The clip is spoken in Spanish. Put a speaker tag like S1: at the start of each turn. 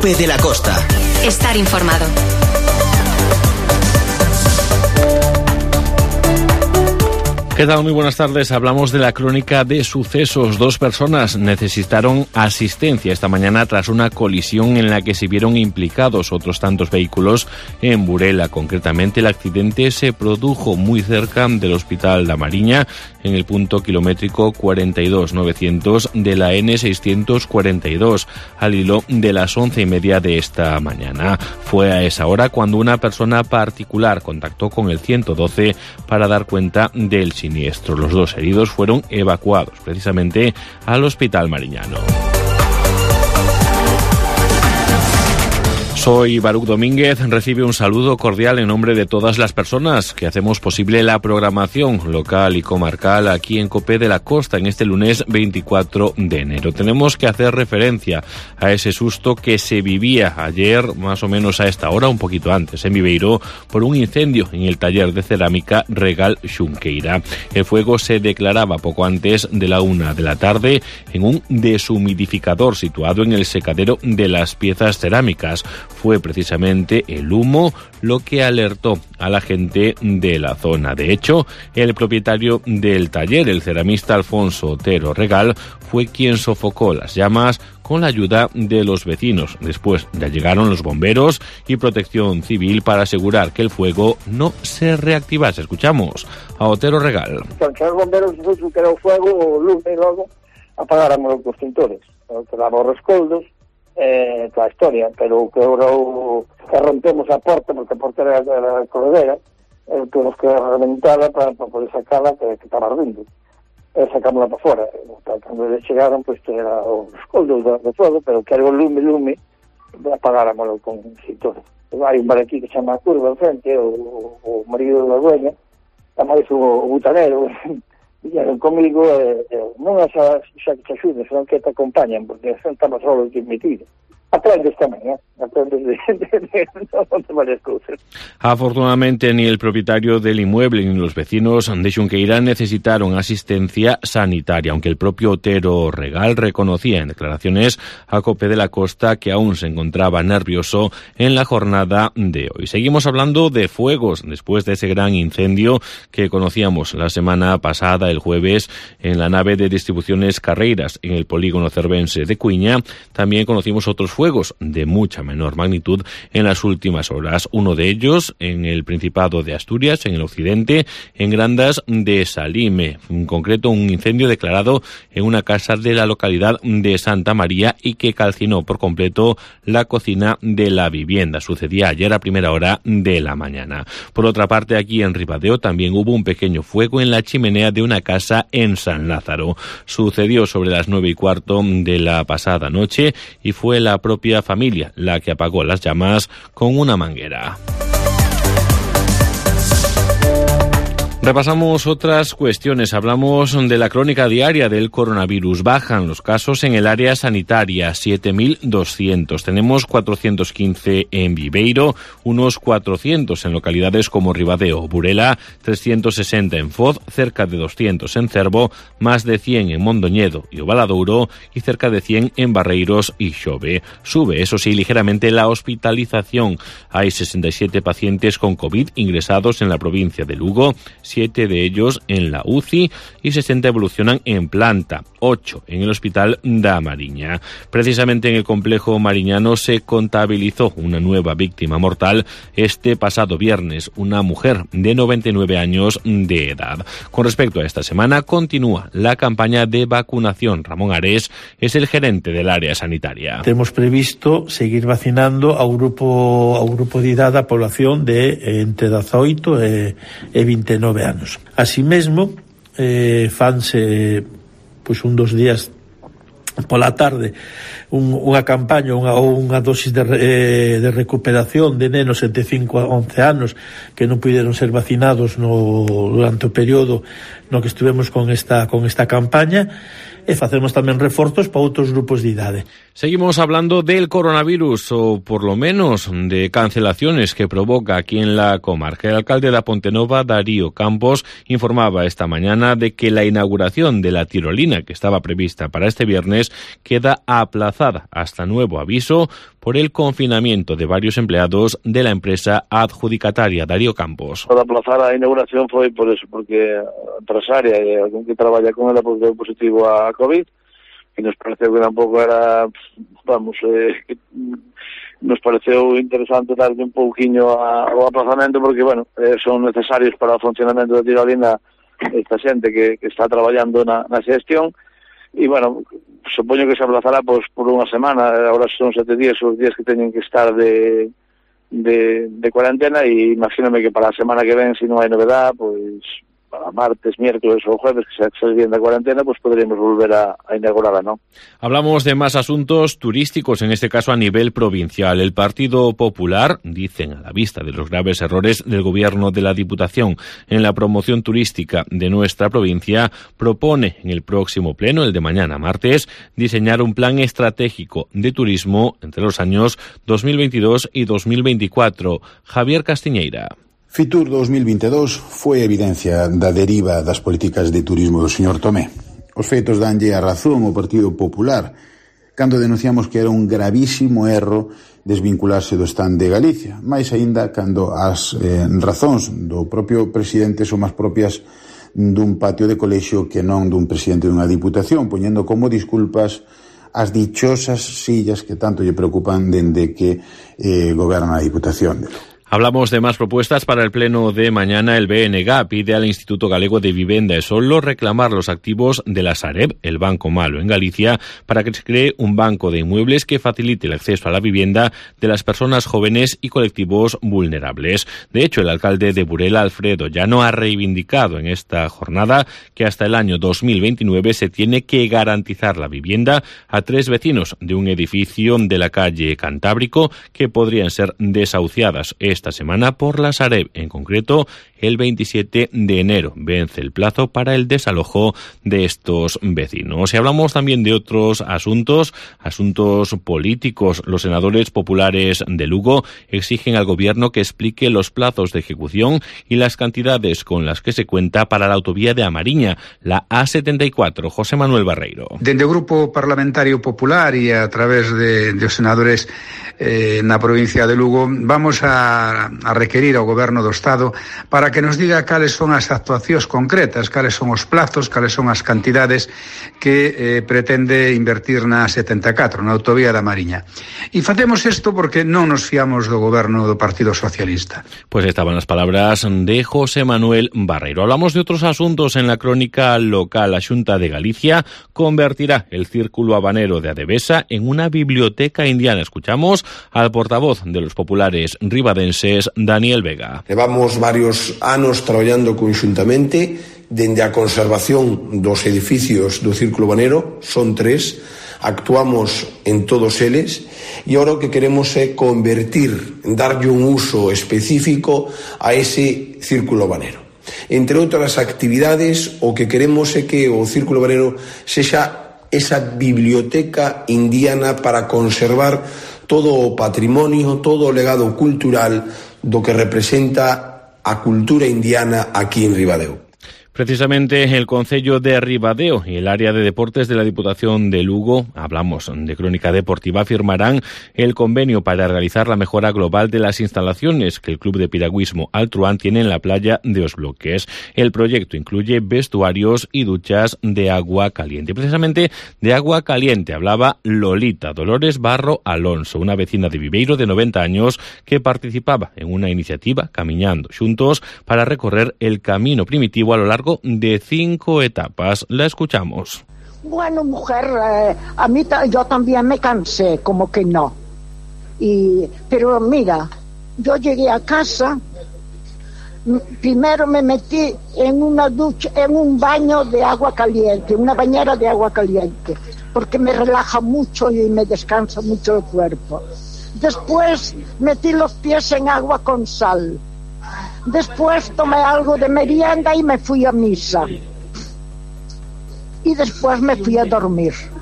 S1: COPE de la Costa.
S2: Estar informado.
S3: ¿Qué tal? Muy buenas tardes. Hablamos de la crónica de sucesos. 2 personas necesitaron asistencia esta mañana tras una colisión en la que se vieron implicados otros tantos vehículos en Burela. Concretamente, el accidente se produjo muy cerca del Hospital da Mariña, en el punto kilométrico 42.900 de la N642, al hilo de las 11:30 de esta mañana. Fue a esa hora cuando una persona particular contactó con el 112 para dar cuenta del siniestro. Los 2 heridos fueron evacuados precisamente al Hospital Mariñano. Soy Baruch Domínguez, recibe un saludo cordial en nombre de todas las personas que hacemos posible la programación local y comarcal aquí en COPE de la Costa en este lunes 24 de enero. Tenemos que hacer referencia a ese susto que se vivía ayer, más o menos a esta hora, un poquito antes, en Viveiro, por un incendio en el taller de cerámica Regal Xunqueira. El fuego se declaraba poco antes de la 1 de la tarde en un deshumidificador situado en el secadero de las piezas cerámicas. Fue precisamente el humo lo que alertó a la gente de la zona. De hecho, el propietario del taller, el ceramista Alfonso Otero Regal, fue quien sofocó las llamas con la ayuda de los vecinos. Después ya llegaron los bomberos y Protección Civil para asegurar que el fuego no se reactivase. Escuchamos a Otero Regal.
S4: Porque los bomberos que era o fuego, o lume e logo apagáramos os extintores. Quedamos os rescoldos, toda a historia, pero que ahora que rompemos a porta, porque a porta era a corredera, tuvimos que reventarla para poder sacarla, que estaba ardiendo. Sacámosla para fora. Cando chegaron, pues era os coldos do fuego, pero que era o lume, apagáramoslo con extintores. Hai un bar aquí que se chama Curva, en frente, o marido da dueña, chamais o butanero, viñeron comigo, non xa que te axuden, senón que te acompañan, porque estamos solos de metido. Aprendes tamén, aprendes de varias cosas.
S3: Afortunadamente, ni el propietario del inmueble ni los vecinos de Xunqueira necesitaron asistencia sanitaria, aunque el propio Otero Regal reconocía en declaraciones a COPE de la Costa que aún se encontraba nervioso en la jornada de hoy. Seguimos hablando de fuegos después de ese gran incendio que conocíamos la semana pasada, el jueves, en la nave de distribuciones Carreiras, en el polígono cervense de Cuiña. También conocimos otros fuegos de mucha menor magnitud en las últimas horas. Uno de ellos en el Principado de Asturias, en el occidente, en Grandas de Salime. En concreto, un incendio declarado en una casa de la localidad de Santa María y que calcinó por completo la cocina de la vivienda. Sucedía ayer a primera hora de la mañana. Por otra parte, aquí en Ribadeo también hubo un pequeño fuego en la chimenea de una casa en San Lázaro. Sucedió sobre las 9:15 de la pasada noche y fue la propia familia la que apagó las llamas con una manguera. Repasamos otras cuestiones. Hablamos de la crónica diaria del coronavirus. Bajan los casos en el área sanitaria, 7.200. Tenemos 415 en Viveiro, unos 400 en localidades como Ribadeo, Burela, 360 en Foz, cerca de 200 en Cervo, más de 100 en Mondoñedo y Ovaladouro y cerca de 100 en Barreiros y Xove. Sube, eso sí, ligeramente la hospitalización. Hay 67 pacientes con COVID ingresados en la provincia de Lugo, 7 de ellos en la UCI y 60 evolucionan en planta, 8 en el Hospital da Mariña. Precisamente en el complejo mariñano se contabilizó una nueva víctima mortal este pasado viernes, una mujer de 99 años de edad. Con respecto a esta semana, continúa la campaña de vacunación. Ramón Ares es el gerente del área sanitaria.
S5: Tenemos previsto seguir vacinando ao grupo de idade da población de entre 18 e 29 anos. Así mesmo, fanse pois un 2 días pola tarde unha campaña ou unha dosis de recuperación de nenos entre 5 a 11 anos que non puderon ser vacinados durante o período no que estivemos con esta campaña, e facemos tamén reforzos para outros grupos de idade.
S3: Seguimos hablando del coronavirus, o por lo menos de cancelaciones que provoca aquí en la comarca. El alcalde de Pontenova, Darío Campos, informaba esta mañana de que la inauguración de la tirolina que estaba prevista para este viernes queda aplazada hasta nuevo aviso por el confinamiento de varios empleados de la empresa adjudicataria. Darío Campos.
S1: Para aplazar a inauguración foi por eso, porque a empresaria e alguén que traballa con ela deu positivo a COVID, e nos pareceu que tampouco era, nos pareceu interesante darle un pouquiño ao aplazamento, porque, son necesarios para o funcionamento da tirolina esta xente que está traballando na xestión, e, supoño que se aplazará por unha semana. Agora son 7 días os días que teñen que estar de cuarentena, e imagíname que para a semana que ven, se non hai novedad, pois para martes, miércoles ou jueves, que se bien da cuarentena, pues podríamos volver a inaugurarla, ¿no?
S3: Hablamos de más asuntos turísticos, en este caso a nivel provincial. El Partido Popular, dicen a la vista de los graves errores del gobierno de la Diputación en la promoción turística de nuestra provincia, propone en el próximo pleno, el de mañana martes, diseñar un plan estratégico de turismo entre los años 2022 y 2024. Javier Castiñeira.
S2: Fitur 2022 foi evidencia da deriva das políticas de turismo do señor Tomé. Os feitos danlle a razón ao Partido Popular cando denunciamos que era un gravísimo erro desvincularse do stand de Galicia, máis aínda cando as razóns do propio presidente son máis propias dun patio de colexio que non dun presidente dunha diputación, poñendo como disculpas as dichosas sillas que tanto lle preocupan dende que goberna a Diputación.
S3: Hablamos de más propuestas para el pleno de mañana. El BNG pide al Instituto Galego de Vivenda e Solo reclamar los activos de la Sareb, el banco malo en Galicia, para que se cree un banco de inmuebles que facilite el acceso a la vivienda de las personas jóvenes y colectivos vulnerables. De hecho, el alcalde de Burela, Alfredo Llano, ha reivindicado en esta jornada que hasta el año 2029 se tiene que garantizar la vivienda a 3 vecinos de un edificio de la calle Cantábrico que podrían ser desahuciadas esta semana por la Sareb. En concreto, el 27 de enero vence el plazo para el desalojo de estos vecinos. Y hablamos también de otros asuntos políticos. Los senadores populares de Lugo exigen al gobierno que explique los plazos de ejecución y las cantidades con las que se cuenta para la autovía de Amariña, la A74. José Manuel Barreiro.
S6: Dende o Grupo Parlamentario Popular e a través de os senadores na provincia de Lugo, vamos a requerir ao Goberno do Estado para que nos diga cales son as actuacións concretas, cales son os plazos, cales son as cantidades que pretende invertir na 74, na autovía da Mariña. E facemos isto porque non nos fiamos do Goberno do Partido Socialista.
S3: Pues estaban las palabras de José Manuel Barreiro. Hablamos de otros asuntos en la crónica local. La Xunta de Galicia convertirá el Círculo Habanero de Adevesa en una biblioteca indiana. Escuchamos al portavoz de los populares ribadenses, Daniel Vega.
S7: Levamos varios anos traballando conxuntamente dende a conservación dos edificios do Círculo Habanero, son 3, actuamos en todos eles e agora o que queremos é convertir, darlle un uso específico a ese Círculo Habanero. Entre outras actividades, o que queremos é que o Círculo Habanero sexa esa biblioteca indiana para conservar todo o patrimonio, todo o legado cultural do que representa a cultura indiana aquí en Ribadeo.
S3: Precisamente el Concello de Ribadeo y el área de deportes de la Diputación de Lugo, hablamos de Crónica Deportiva, firmarán el convenio para realizar la mejora global de las instalaciones que el Club de Piragüismo Altruán tiene en la playa de Os Bloques. El proyecto incluye vestuarios y duchas de agua caliente. Precisamente de agua caliente hablaba Lolita Dolores Barro Alonso, una vecina de Viveiro de 90 años que participaba en una iniciativa Camiñando Xuntos para recorrer el camino primitivo a lo largo de 5 etapas. La escuchamos.
S8: Bueno, mujer, yo también me cansé, como que no. Pero mira, yo llegué a casa, primero me metí en una ducha, en un baño de agua caliente, una bañera de agua caliente, porque me relaja mucho y me descansa mucho el cuerpo. Después metí los pies en agua con sal. Después tomé algo de merienda y me fui a misa. Y después me fui a dormir.